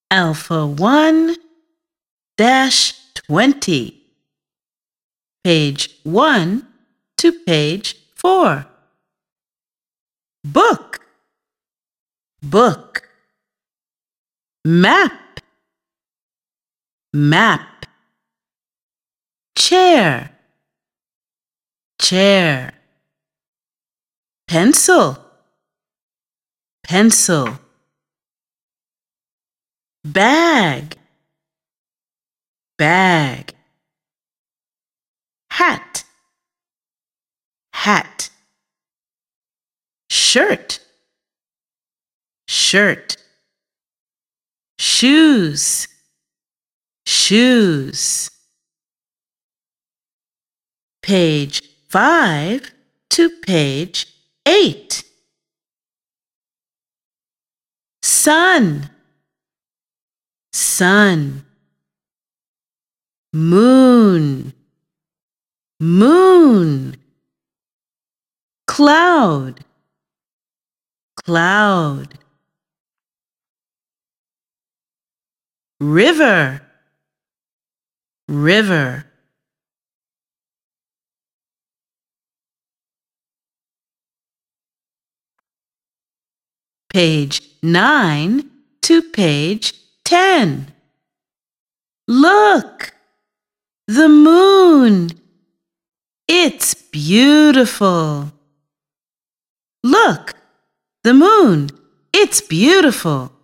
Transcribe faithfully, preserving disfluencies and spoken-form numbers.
Alpha one dash twenty. Page one to page four. Book, book. Map, map. Chair, chair. Pencil, pencil. Bag, bag. Hat, hat. Shirt, shirt. Shoes, shoes. Page five to page eight. Sun, sun. Moon, moon. Cloud, cloud. River, river. Page nine to page ten. Look, the moon. It's beautiful. Look, the moon. It's beautiful.